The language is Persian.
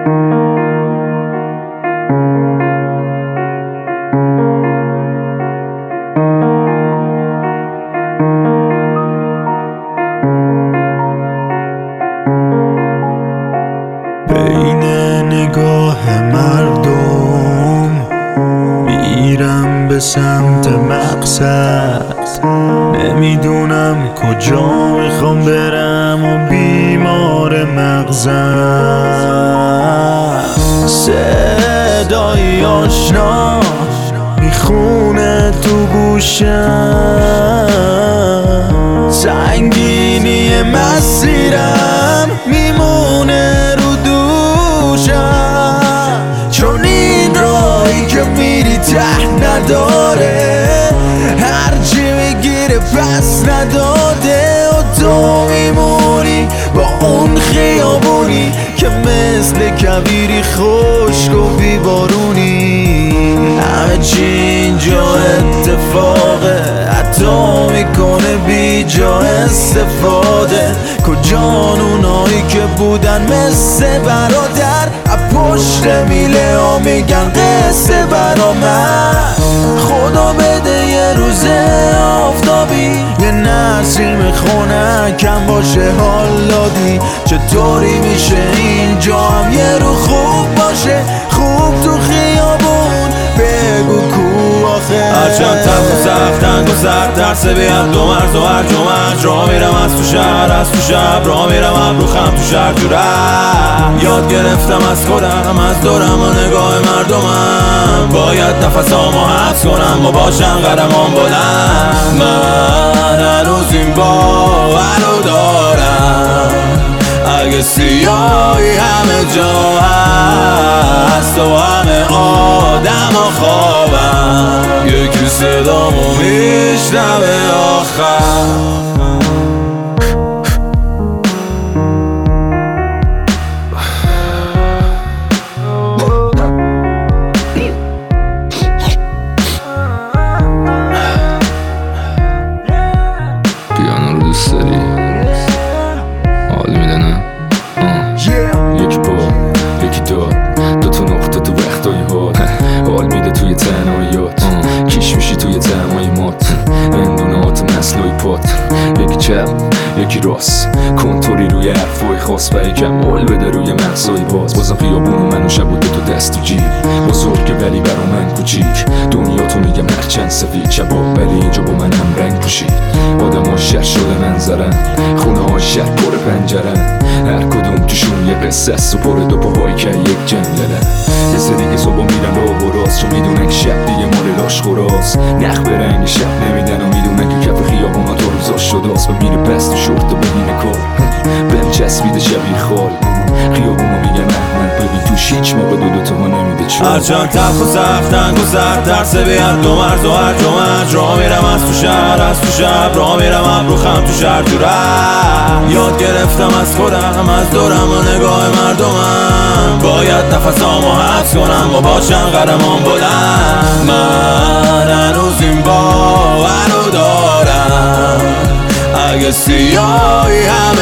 بین نگاه مردم میرم به سمت مقصد، نمیدونم کجا میخوام برم و بیمار مغزم. صدای آشنا میخونه تو گوشم، سنگینی مسیرم میمونه رو دوشم، چون این راهی که میری ته نداره، هرچی میگیره پس نداده، و تو میمونی با اون خیابونی که مثل کویری خشک و بیبارونی. همه چی اینجا اتفاقه، حتی میکنه بی جا استفاده. کجان اونایی که بودن مثل برادر، پشت میله ها میگن قصه برا من. خدا بده یه روز آفتابی، یه نسیم خنکم باشه حالادی. چطوری میشه اینجا هم یه رو خوب باشه، خوب تو خیابون بگو کو آخه. هرچند تب و سختند و سخت ترس بیم دو مرز و هر جمعج، راه میرم از تو شهر از تو شب، راه میرم ابرو خم تو شهر تو ره. یاد گرفتم از خودم از دورم و نگاه مردمم، باید نفسامو حبس کنم و باشم قدمام بلند. من هنوز این باورو دارم، اگه سیاهی همه جا هست و همه آدم ها خوابم، یکی صدامو میشنوه آخر. پیانو رو دوست داری؟ حال میده نه؟ یکی پا یکی داد، دوتا نقطه تو وقتای حال میده توی تنهاییات. کیش میشی توی تمایمات، اندونات مسلوی پات. یکی چپ یکی راست، کنتوری روی حرفای خاص و یکم حال بده روی مغزای باز. بازم خیابونو منو شب و تو دست و جیب، بزرگه ولی برا من کوچیک. دنیا تو میگم هرچند سفید شبا، ولی اینجا با من هم رنگ پوشید. آدم ها شهر شده منظرن، خونه ها شهر پر پنجرن، هر کدوم توشون یه قصه است و پر دو پاهایی که یک جنگلن. یه سری که صبح میرن راه و راست، چون میدونن که شب دیگه مال لاش خوراست. نخ به رنگ شب نمیدن و میدونن که کف خیابونا تو روزاش شداست. و میره پس تو شورت و ببینه کار بهم چسبیده شبیه خال. خیابونو میگن احمد ببین توش هیچ موقع دوتا ما نمیده چون. هرچند تب و سختند و سخت ترس بیم دو مرز و هر جمعج، راه میرم از تو شهر از تو شب، راه میرم ابرو خم تو شهر تو ره. یاد گرفتم از خودم از دورم و نگاه مردمم، باید نفسامو حبس کنم و باشم قدمام بلند. من هنوز این باورو دارم، اگه سیاهی هم